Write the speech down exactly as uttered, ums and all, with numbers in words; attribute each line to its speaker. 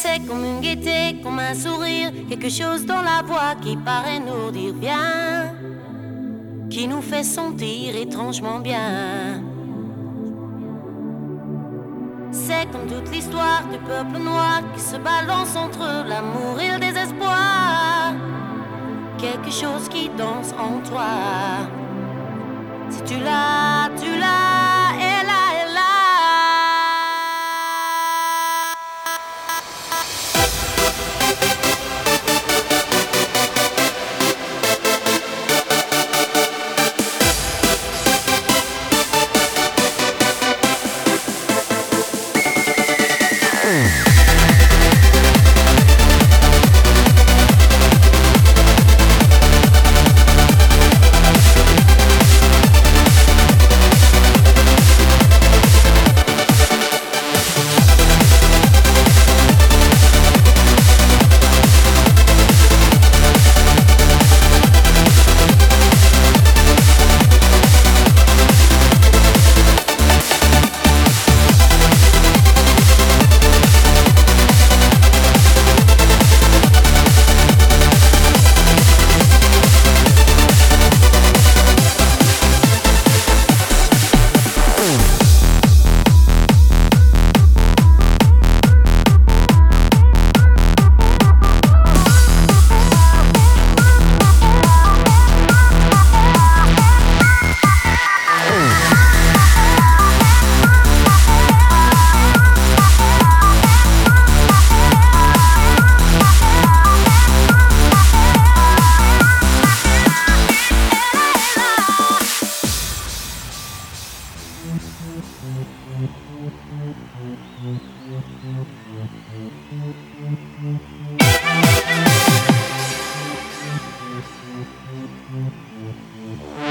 Speaker 1: C'est comme une gaieté, comme un sourire, quelque chose dans la voix qui paraît nous dire bien, qui nous fait sentir étrangement bien. C'est comme toute l'histoire du peuple noir qui se balance entre l'amour et le désespoir. Quelque chose qui danse en toi. Si tu l'as, tu l'as, elle a, elle a.
Speaker 2: Mm-hmm.